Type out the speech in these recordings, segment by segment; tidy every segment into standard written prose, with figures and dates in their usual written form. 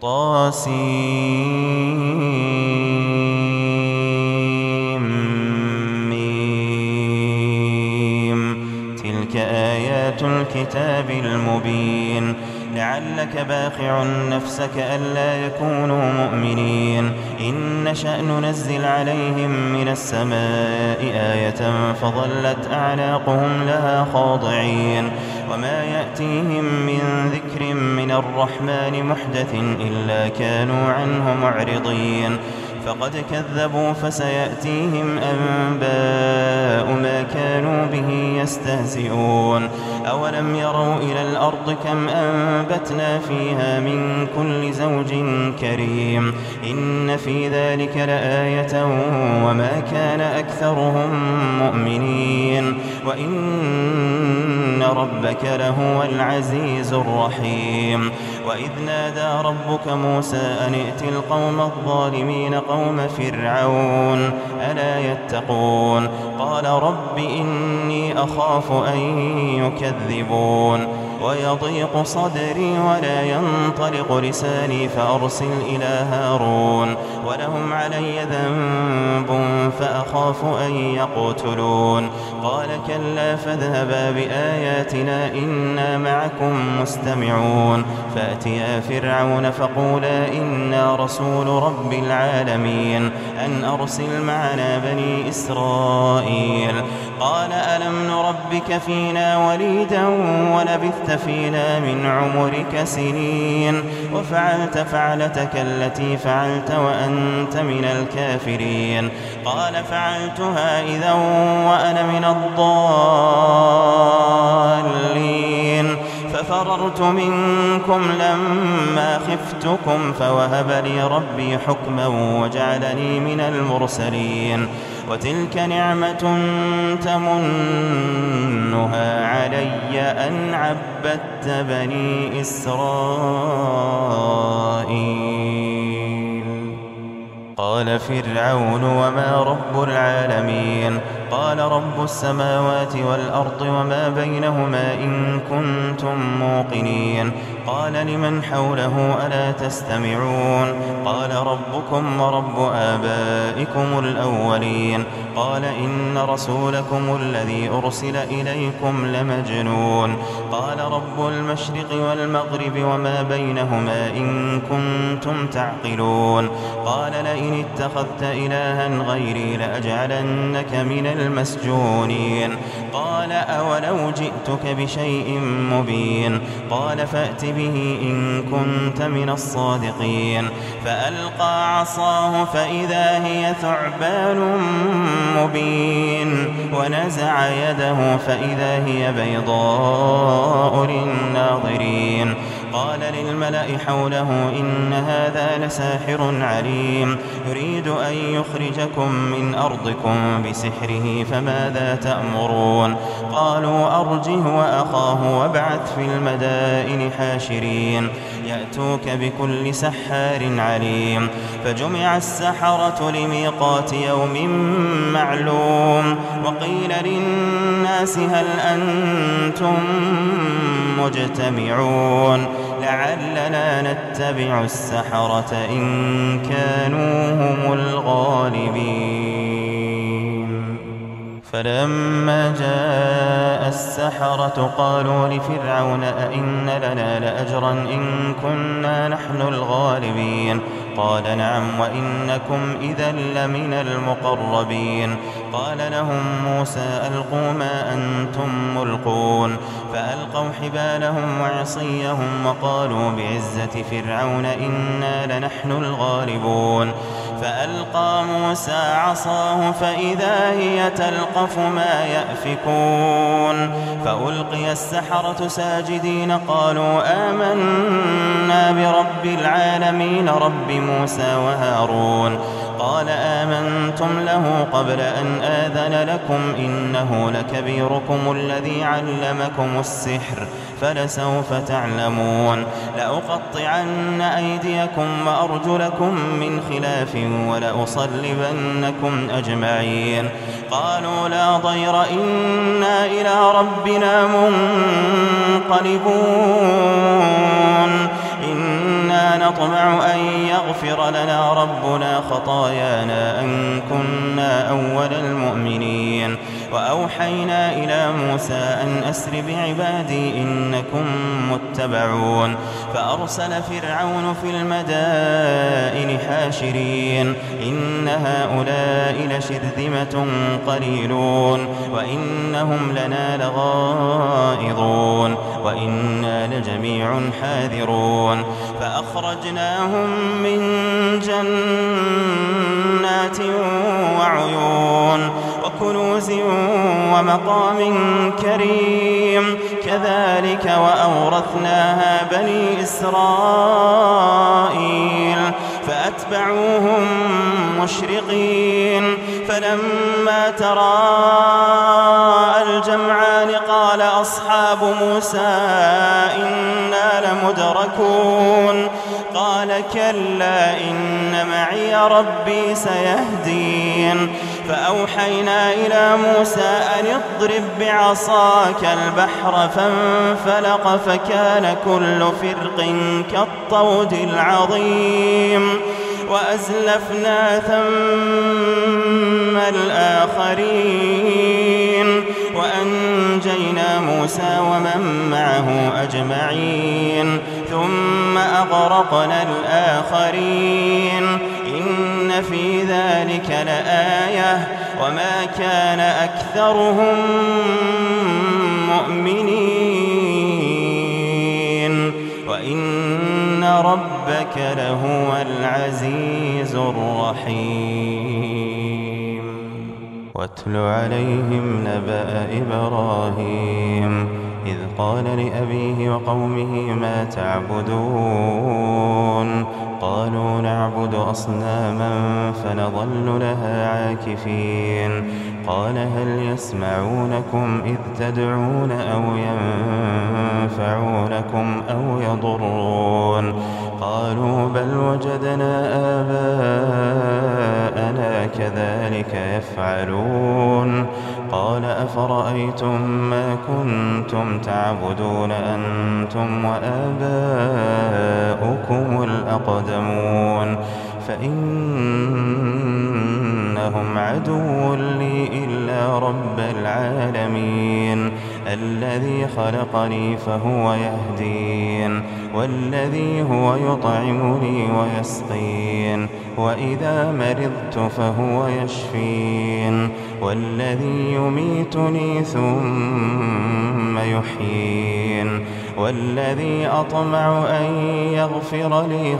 طاسيم تلك آيات الكتاب المبين لعلك باخع نفسك ألا يكونوا مؤمنين إن نشأ ننزل عليهم من السماء آية فظلت أعناقهم لها خاضعين وما يأتيهم من ذكر من الرحمن محدث إلا كانوا عنه معرضين فقد كذبوا فسيأتيهم أنباء ما كانوا به يستهزئون أولم يروا إلى الأرض كم أنبتنا فيها من كل زوج كريم إن في ذلك لآية وما كان أكثرهم مؤمنين وإن ربك لهو العزيز الرحيم وإذ نادى ربك موسى أن ائت القوم الظالمين قوم فرعون ألا يتقون قال رب إني أخاف أن يكذبون ويضيق صدري ولا ينطلق لساني فأرسل إلى هارون ولهم علي ذنب فأخاف أن يقتلون قال كلا فاذهبا بآياتنا إنا معكم مستمعون فأتيا فرعون فقولا إنا رسول رب العالمين أن أرسل معنا بني إسرائيل قال ألم نربك فينا وليدا ولبثت فينا من عمرك سنين وفعلت فعلتك التي فعلت وأنت من الكافرين قال فعلتها إذا وأنا من الضالين ففررت منكم لما خفتكم فوهب لي ربي حكما وجعلني من المرسلين وتلك نعمة تمنها علي أن عبدت بني إسرائيل قال فرعون وما رب العالمين قال رب السماوات والأرض وما بينهما إن كنتم موقنين قال لمن حوله ألا تستمعون قال ربكم ورب آبائكم الأولين قال إن رسولكم الذي أرسل إليكم لمجنون قال رب المشرق والمغرب وما بينهما إن كنتم تعقلون قال لئن اتخذت إلها غيري لأجعلنك من المسجونين قال أولو جئتك بشيء مبين قال فأت به إن كنت من الصادقين فألقى عصاه فإذا هي ثعبان مبين ونزع يده فإذا هي بيضاء للناظرين قال للملأ حوله إن هذا لساحر عليم يريد أن يخرجكم من أرضكم بسحره فماذا تأمرون قالوا أرجه وأخاه وابعث في المدائن حاشرين يأتوك بكل سحار عليم فجمع السحرة لميقات يوم معلوم وقيل للناس هل أنتم مجتمعون لعلنا نتبع السحرة إن كانوا هم الغالبين فلما جاء السحرة قالوا لفرعون أئن لنا لأجرا إن كنا نحن الغالبين قال نعم وإنكم إذا لمن المقربين قال لهم موسى ألقوا ما أنتم ملقون فألقوا حبالهم وعصيهم وقالوا بعزة فرعون إنا لنحن الغالبون فألقى موسى عصاه فإذا هي تلقف ما يأفكون فألقي السحرة ساجدين قالوا آمنا برب العالمين رب موسى وهارون قال آمنتم له قبل أن آذن لكم إنه لكبيركم الذي علمكم السحر فلسوف تعلمون لأقطعن أيديكم وأرجلكم من خلاف ولأصلبنكم أجمعين قالوا لا ضير إنا إلى ربنا منقلبون إن إنا نطمع أن يغفر لنا ربنا خطايانا أن كنا أول المؤمنين. وأوحينا إلى موسى أن أسر بعبادي إنكم متبعون. فأرسل فرعون في المدائن حاشرين إن هؤلاء لشرذمة قليلون وإنهم لنا لغائظون وإنا لجميع حاذرون. فأخرجناهم من جنات وعيون وكنوز ومقام كريم كذلك وأورثناها بني إسرائيل فأتبعوهم مشرقين. فلما تراءى الجمعان قال أصحاب موسى إنا لمدركون قال كلا إن معي ربي سيهدين. فأوحينا إلى موسى أن اضرب بعصاك البحر فانفلق فكان كل فرق كالطود العظيم. وأزلفنا ثم الآخرين وأنجينا موسى ومن معه أجمعين ثم أغرقنا الآخرين إن في ذلك لآية وما كان أكثرهم مؤمنين وإن ربك لهو العزيز الرحيم. واتل عليهم نبأ إبراهيم إذ قال لأبيه وقومه ما تعبدون قالوا نعبد أصناما فنظل لها عاكفين قال هل يسمعونكم إذ تدعون أو ينفعونكم أو يضرون قالوا بل وجدنا آباءنا كذلك يفعلون قال أفرأيتم ما كنتم تعبدون أنتم وآباؤكم الأقدمون فإنهم عدو لي إلا رب العالمين الذي خلقني فهو يهدين والذي هو يطعمني ويسقين وإذا مرضت فهو يشفين والذي يميتني ثم يحيين والذي أطمع أن يغفر لي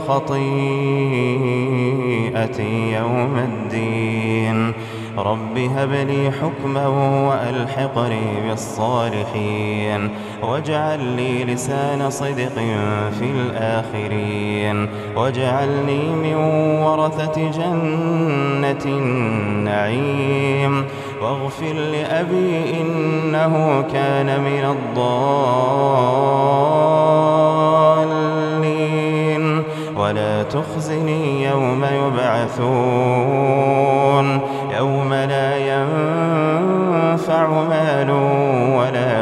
خطيئتي يوم الدين رب هب لي حكما وألحقني بالصالحين واجعل لي لسان صدق في الآخرين واجعلني من ورثة جنة النعيم واغفر لأبي إنه كان من الضالين ولا تخزني يوم يبعثون يوم لا ينفع مال ولا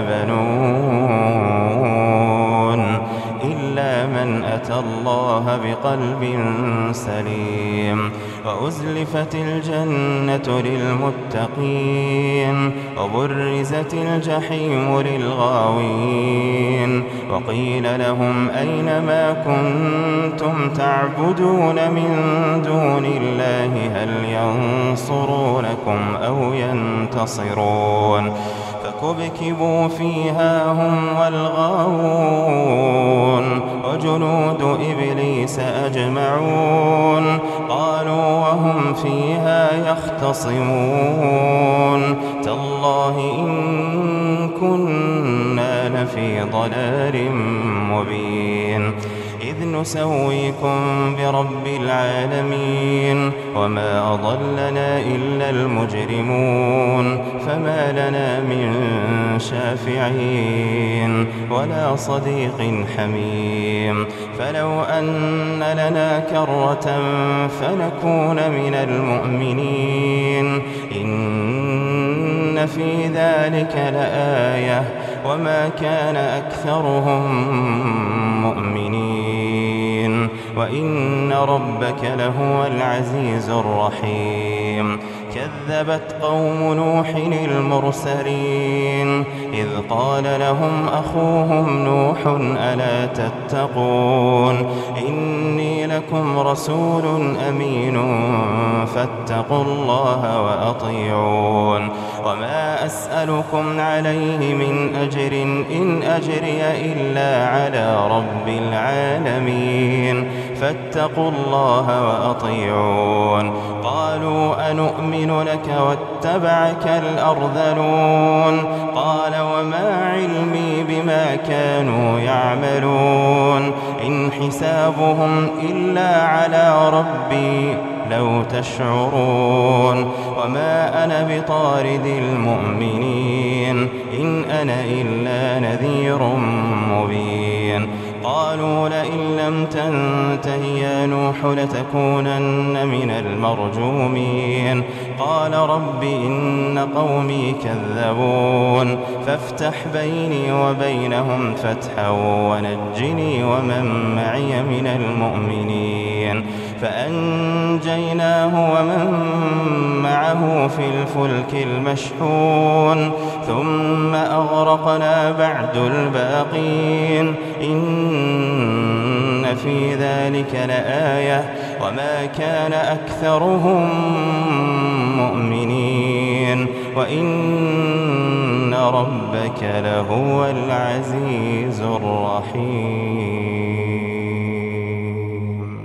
بنون إلا من أتى الله بقلب سليم وأزلفت الجنة للمتقين وبرزت الجحيم للغاوين وقيل لهم أين ما كنتم تعبدون من دون الله هل ينصرونكم أو ينتصرون فكبكبوا فيها هم والغاوون وجنود إبليس أجمعون قالوا وهم فيها يختصمون تالله إن كنا لفي ضلال مبين إذ نسويكم برب العالمين وما أضلنا إلا المجرمون فما لنا من شافعين ولا صديق حميم فلو أن لنا كرة فنكون من المؤمنين إن في ذلك لآية وما كان أكثرهم مؤمنين وإن ربك لهو العزيز الرحيم كذبت قوم نوح المرسلين إذ قال لهم أخوهم نوح ألا تتقون إني لكم رسول أمين فاتقوا الله وأطيعون وما أسألكم عليه من أجر إن أجري إلا على رب العالمين فاتقوا الله وأطيعون قالوا أنؤمن لك واتبعك الأرذلون قال وما علمي بما كانوا يعملون إن حسابهم إلا على ربي لو تشعرون وما أنا بطارد المؤمنين إن أنا إلا نذير مبين قالوا لئن لم تنته يا نوح لتكونن من المرجومين قال رب إن قومي كذبون فافتح بيني وبينهم فتحا ونجني ومن معي من المؤمنين فأنجيناه ومن معه في الفلك المشحون ثم أغرقنا بعد الباقين إن في ذلك لآية وما كان أكثرهم مؤمنين وإن ربك لهو العزيز الرحيم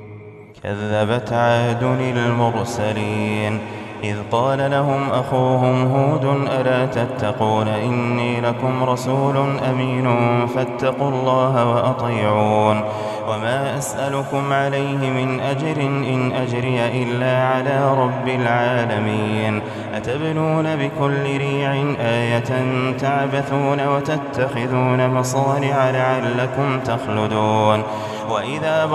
كذبت عاد المرسلين إذ قال لهم أخوهم هود ألا تتقون إني لكم رسول أمين فاتقوا الله وأطيعون وما أسألكم عليه من أجر إن أجري إلا على رب العالمين أتبنون بكل ريع آية تعبثون وتتخذون مصانع لعلكم تخلدون وإذا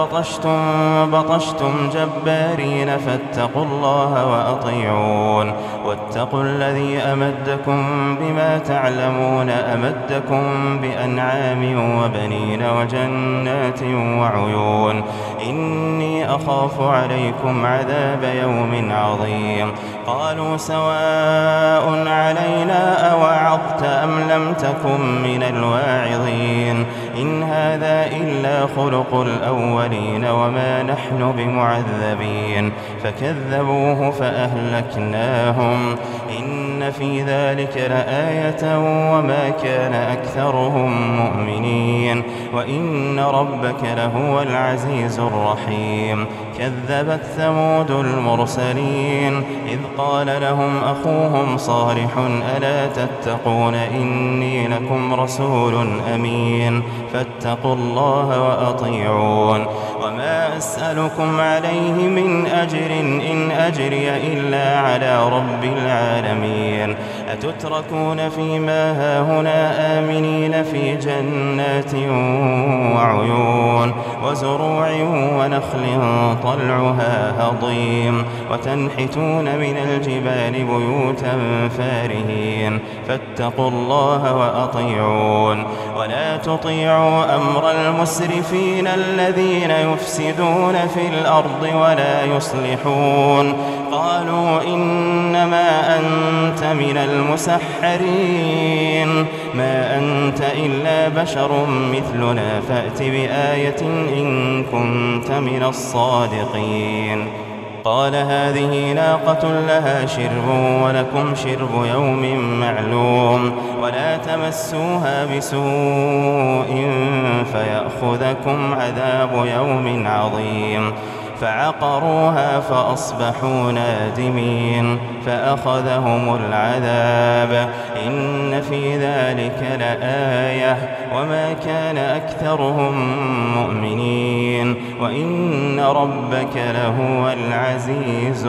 بطشتم جبارين فاتقوا الله وأطيعون واتقوا الذي أمدكم بما تعلمون أمدكم بأنعام وبنين وجنات وعيون إني أخاف عليكم عذاب يوم عظيم قالوا سواء علينا أوعظت أم لم تكن من الواعظين إن هذا إلا خلق الأولين وما نحن بمعذبين فكذبوه فأهلكناهم إن في ذلك لآية وما كان أكثرهم مؤمنين وإن ربك لهو العزيز الرحيم كذبت ثمود المرسلين إذ قال لهم أخوهم صالح ألا تتقون إني لكم رسول أمين فاتقوا الله وأطيعون وما أسألكم عليه من أجر إن أجري إلا على رب العالمين أتتركون فيما هاهنا آمنين في جنات وعيون وزروع ونخل طلعها هضيم وتنحتون من الجبال بيوتا فارهين فاتقوا الله وأطيعون ولا تطيعوا أمر المسرفين الذين يفسدون في الأرض ولا يصلحون قالوا إنما أنت من المسحرين ما أنت إلا بشر مثلنا فأت بآية إن كنت من الصادقين قال هذه ناقة لها شرب ولكم شرب يوم معلوم ولا تمسوها بسوء فيأخذكم عذاب يوم عظيم فعقروها فأصبحوا نادمين فأخذهم العذاب إن في ذلك لآية وما كان أكثرهم مؤمنين وإن ربك لهو العزيز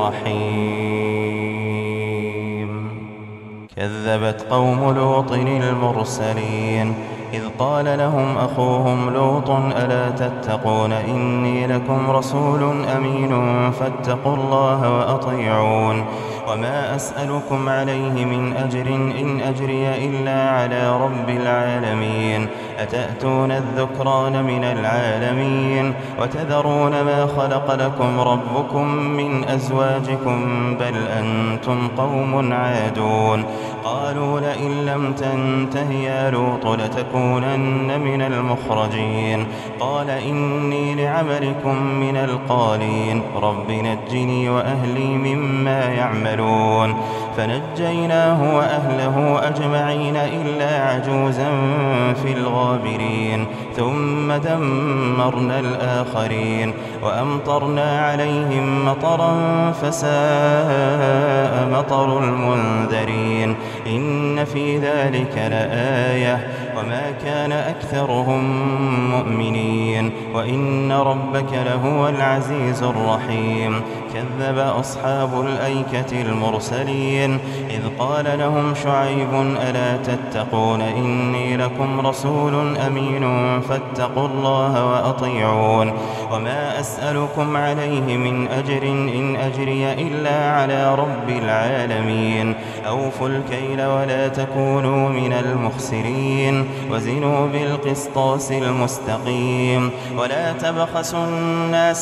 الرحيم كذبت قوم لوط المرسلين إذ قال لهم أخوهم لوط ألا تتقون إني لكم رسول أمين فاتقوا الله وأطيعون وما أسألكم عليه من أجر إن أجري إلا على رب العالمين أتأتون الذكران من العالمين وتذرون ما خلق لكم ربكم من أزواجكم بل أنتم قوم عادون قالوا لئن لم تنته يا لوط لتكونن من المخرجين قال إني لعملكم من القالين رب نجني وأهلي مما يعملون فنجيناه وأهله أجمعين إلا عجوزا في الغابرين ثم دمرنا الآخرين وأمطرنا عليهم مطرا فساء مطر المنذرين إن في ذلك لآية وما كان أكثرهم مؤمنين وإن ربك لهو العزيز الرحيم كذب أصحاب الأيكة المرسلين إذ قال لهم شعيب ألا تتقون إني لكم رسول أمين فاتقوا الله وأطيعون وما أسألكم عليه من أجر إن أجري إلا على رب العالمين أوفوا الكيل ولا تكونوا من المخسرين وزنوا بالقسطاس المستقيم ولا تبخسوا الناس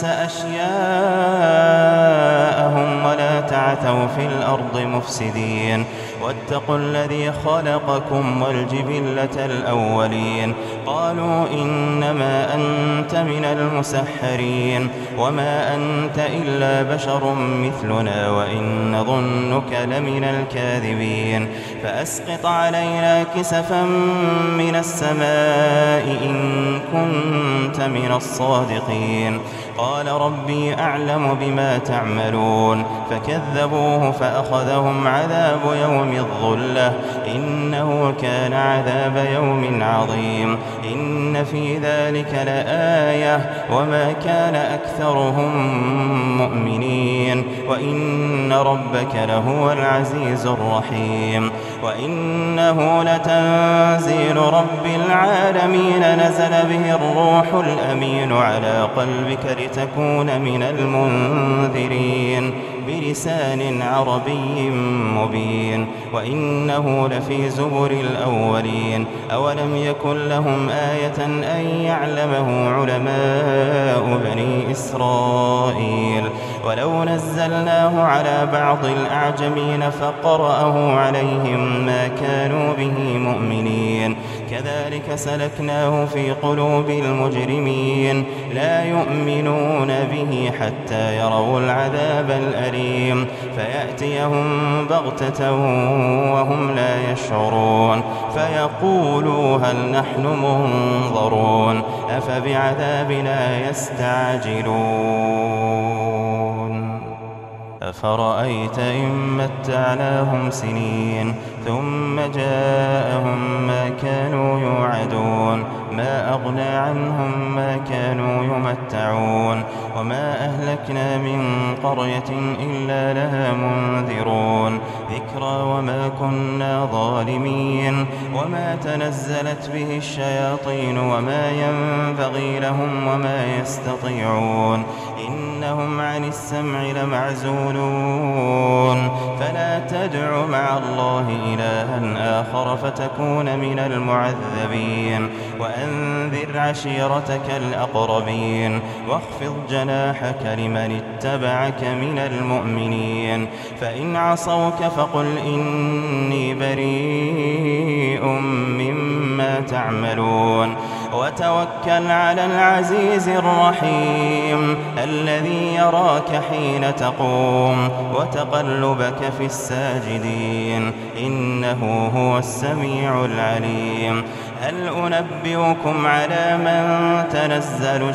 أشياءهم ولا تعثوا في الأرض مفسدين واتقوا الذي خلقكم والجبلة الأولين قالوا إنما أنت من المسحرين وما أنت إلا بشر مثلنا وإن نظنك لمن الكاذبين فأسقط علينا كسفا من السماء إن كنت من الصادقين قال ربي أعلم بما تعملون فكذبوه فأخذهم عذاب يوم الظلة إنه كان عذاب يوم عظيم إن في ذلك لآية وما كان أكثرهم مؤمنين وإن ربك لهو العزيز الرحيم وإنه لتنزيل رب العالمين نزل به الروح الأمين على قلبك لتكون من المنذرين بلسان عربي مبين وإنه لفي زبر الأولين أولم يكن لهم آية أن يعلمه علماء بني إسرائيل ولو نزلناه على بعض الأعجمين فقرأه عليهم ما كانوا به مؤمنين كذلك سلكناه في قلوب المجرمين لا يؤمنون به حتى يروا العذاب الأليم فيأتيهم بغتة وهم لا يشعرون فيقولوا هل نحن منظرون أفبعذابنا يستعجلون أفرأيت إن متعناهم سنين ثم جاءهم ما كانوا يوعدون ما أغنى عنهم ما كانوا يمتعون وما أهلكنا من قرية إلا لها منذرون ذكرى وما كنا ظالمين وما تنزلت به الشياطين وما ينبغي لهم وما يستطيعون إنهم عن السمع لمعزولون فلا تدع مع الله إلها آخر فتكون من المعذبين وأنذر عشيرتك الأقربين واخفض جناحك لمن اتبعك من المؤمنين فإن عصوك فقل إني بريء مما تعملون وتوكل على العزيز الرحيم الذي يراك حين تقوم وتقلبك في الساجدين إنه هو السميع العليم هل أنبئكم على من تنزل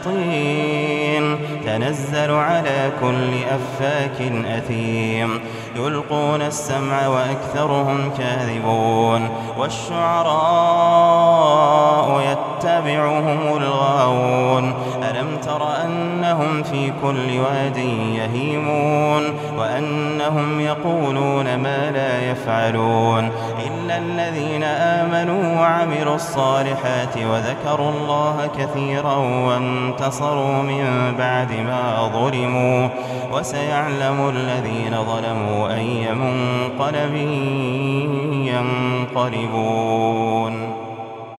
الشياطين تنزل على كل أفاك أثيم يلقون السمع وأكثرهم كاذبون والشعراء يتبعهم الغاوون ألم تر أنهم في كل واد يهيمون وأنهم يقولون ما لا يفعلون إلا الذين آمنوا وعملوا الصالحات وذكروا الله كثيرا وانتصروا من بعد ما ظلموا وسيعلم الذين ظلموا أي منقلب ينقلبون.